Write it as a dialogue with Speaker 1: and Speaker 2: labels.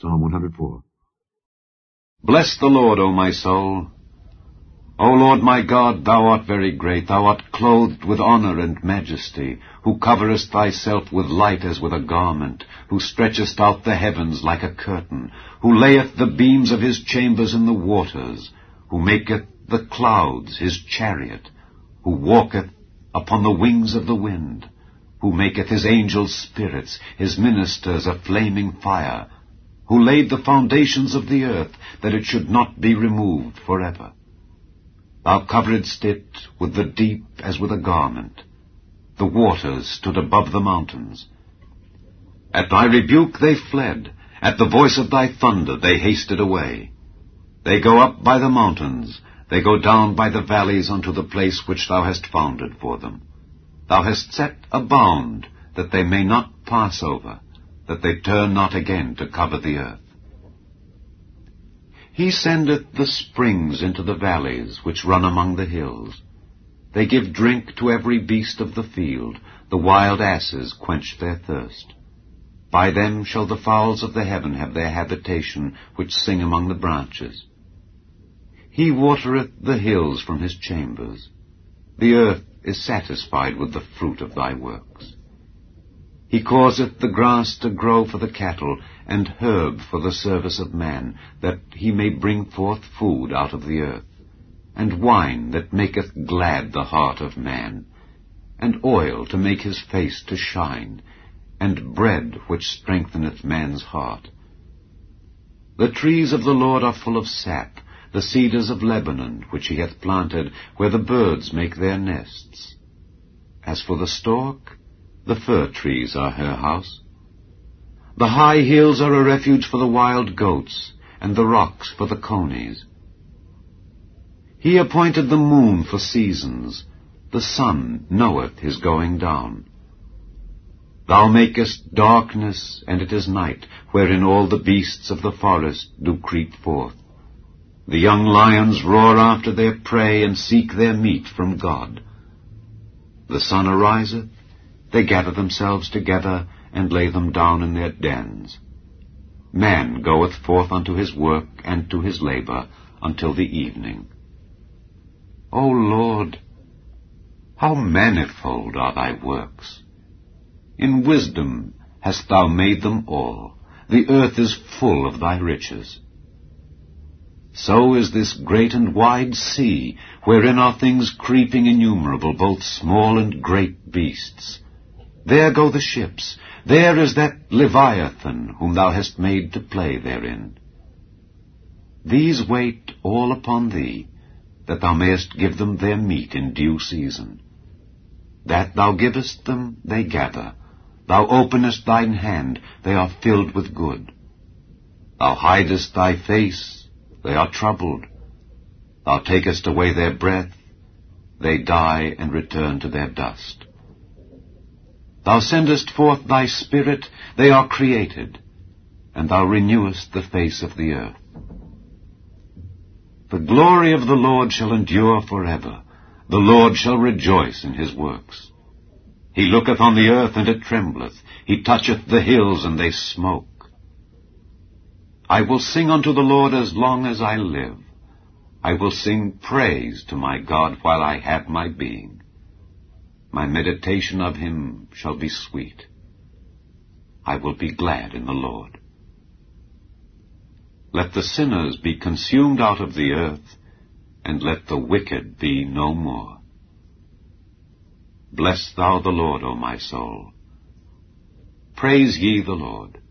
Speaker 1: Psalm 104.
Speaker 2: Bless the Lord, O my soul. O Lord my God, thou art very great. Thou art clothed with honor and majesty, who coverest thyself with light as with a garment, who stretchest out the heavens like a curtain, who layeth the beams of his chambers in the waters, who maketh the clouds his chariot, who walketh upon the wings of the wind, who maketh his angels spirits, his ministers a flaming fire, who laid the foundations of the earth, that it should not be removed forever. Thou coveredst it with the deep as with a garment. The waters stood above the mountains. At thy rebuke they fled. At the voice of thy thunder they hasted away. They go up by the mountains. They go down by the valleys unto the place which thou hast founded for them. Thou hast set a bound, that they may not pass over, that they turn not again to cover the earth. He sendeth the springs into the valleys, which run among the hills. They give drink to every beast of the field. The wild asses quench their thirst. By them shall the fowls of the heaven have their habitation, which sing among the branches. He watereth the hills from his chambers. The earth is satisfied with the fruit of thy works. He causeth the grass to grow for the cattle, and herb for the service of man, that he may bring forth food out of the earth, and wine that maketh glad the heart of man, and oil to make his face to shine, and bread which strengtheneth man's heart. The trees of the Lord are full of sap, the cedars of Lebanon, which he hath planted, where the birds make their nests. As for the stork, the fir trees are her house. The high hills are a refuge for the wild goats, and the rocks for the conies. He appointed the moon for seasons. The sun knoweth his going down. Thou makest darkness, and it is night, wherein all the beasts of the forest do creep forth. The young lions roar after their prey, and seek their meat from God. The sun ariseth, they gather themselves together, and lay them down in their dens. Man goeth forth unto his work and to his labor until the evening. O Lord, how manifold are thy works! In wisdom hast thou made them all. The earth is full of thy riches. So is this great and wide sea, wherein are things creeping innumerable, both small and great beasts. There go the ships. There is that Leviathan, whom thou hast made to play therein. These wait all upon thee, that thou mayest give them their meat in due season. That thou givest them, they gather. Thou openest thine hand, they are filled with good. Thou hidest thy face, they are troubled. Thou takest away their breath, they die and return to their dust. Thou sendest forth thy Spirit, they are created, and thou renewest the face of the earth. The glory of the Lord shall endure forever. The Lord shall rejoice in his works. He looketh on the earth, and it trembleth. He toucheth the hills, and they smoke. I will sing unto the Lord as long as I live. I will sing praise to my God while I have my being. My meditation of him shall be sweet. I will be glad in the Lord. Let the sinners be consumed out of the earth, and let the wicked be no more. Bless thou the Lord, O my soul. Praise ye the Lord.